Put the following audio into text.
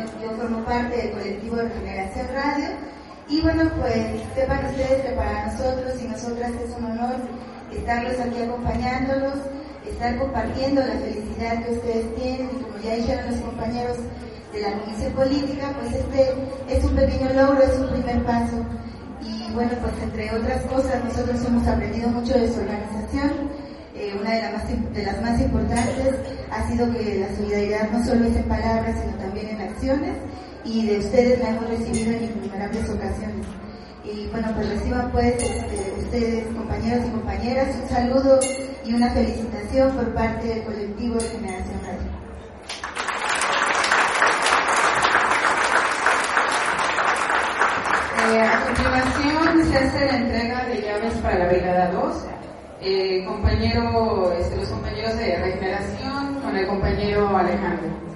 yo formo parte del colectivo de Generación Radio. Y bueno, pues sepan ustedes que para nosotros y nosotras es un honor estarlos aquí acompañándolos, estar compartiendo la felicidad que ustedes tienen, y como ya dijeron los compañeros de la Comisión Política, pues este es un pequeño logro, es un primer paso. Y bueno, pues entre otras cosas nosotros hemos aprendido mucho de su organización. Una de las más importantes ha sido que la solidaridad no solo es en palabras, sino también en acciones, y de ustedes la hemos recibido en innumerables ocasiones. Y bueno, pues reciban pues ustedes, compañeros y compañeras, un saludo y una felicitación por parte del colectivo de Generación Radio. A continuación se hace la entrega de llaves para la Brigada 2. Los compañeros de Regeneración con el compañero Alejandro.